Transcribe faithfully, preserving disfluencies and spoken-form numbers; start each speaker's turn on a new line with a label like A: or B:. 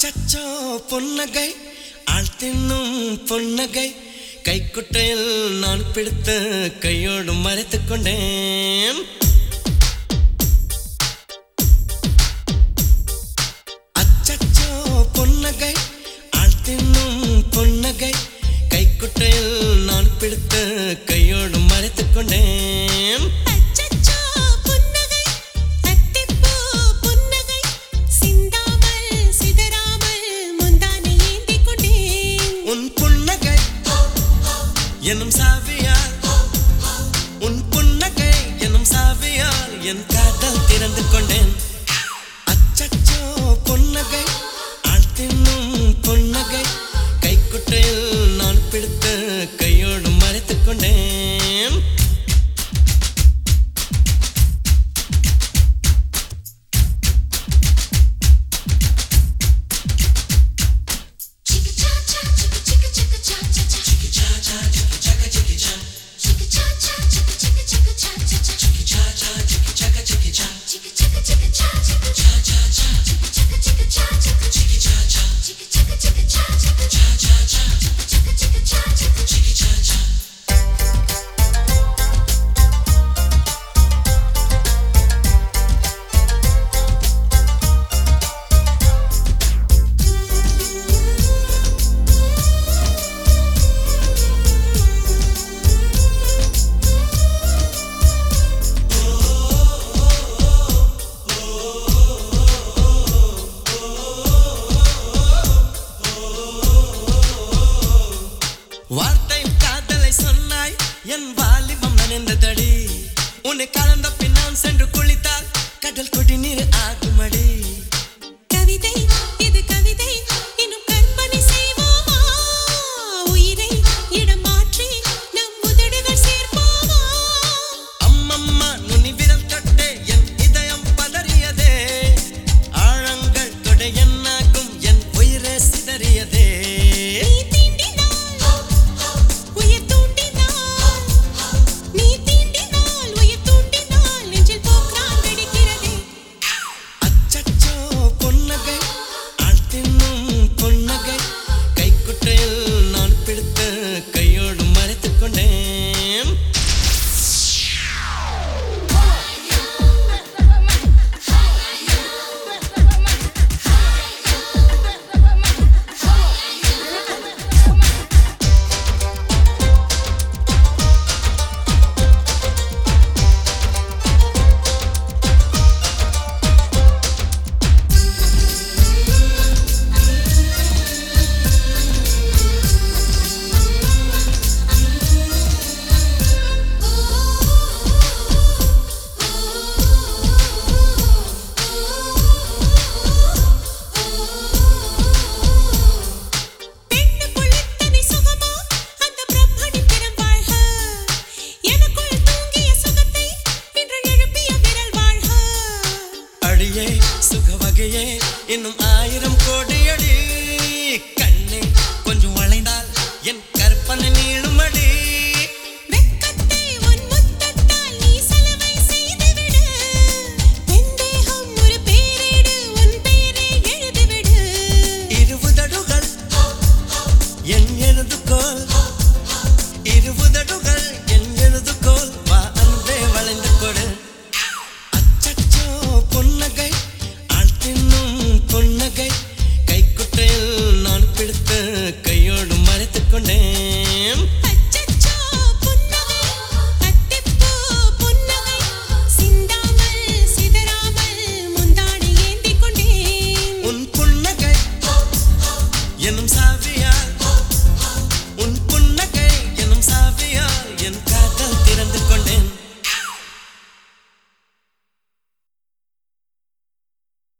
A: அச்சச்சோ பொன்னகை ஆழ்த்தின்னும் பொன்னகை கைக்குட்டையில் நான் பிடித்து கையோடு மறைத்துக் கொண்டேன். அச்சச்சோ பொன்னகை ஆழ்த்தின்னும் பொன்னகை கைக்குட்டையில் நான் பிடித்து கையோடு மறைத்துக் கொண்டேன். எனும் சாவியால் உன் புன்னகை எனும் சாவியால் என் காதல் திறந்து கொண்டேன். அச்சச்சோ பொன்னகை ஆழ்த்தின்னும் பொன்னகை கைக்குட்டையில் நான் பிடித்து கையோடு மறைத்துக் கொண்டேன். வார்த்தை காதலை சொன்னாய் என் வாலிபம் நனைந்ததடி. உன்னை கலந்த பின் நான் சென்று குளித்தால் கடல் குடிநீர் ஆகுமடி.
B: கவிதை இது கவிதை இன்னும் கற்பனை செய்வோமா? உயிரை இடம் மாற்றி நம் உதடுகள் சேர்ப்போமா?
A: அம்மம்மா நுனி விரல் தொட்டே என் இதயம் பதறியதே. ஆழங்கள் தொட என்னாகும் என் உயிரே சிதறியதே. கையோடு மறைத்துக் கொண்டேன். சுகவகையே இன்னும் ஆயிரம் கோடியடி. கண்ணே கொஞ்சம் வளைந்தால் என் கற்பனை நீளுமடி.
B: வெட்கத்தை உன் முத்தத்தால் நீ சலவை செய்துவிடு. வெந்தேகம் ஒரு பேரேடு உன் பேரை எழுதிவிடு.
A: இருபுதடுகள் என் எழுதுகோல் இருபுதடுகள் என் எழுதுகோல் வா அன்பே வளைந்து கொடு. அச்சச்சோ பொன்னகை ஆழ்த்தின்னும் பொன்னகை கைக்குட்டையில் நான் பிடித்து கையோடு மறைத்துக் கொண்டேன்.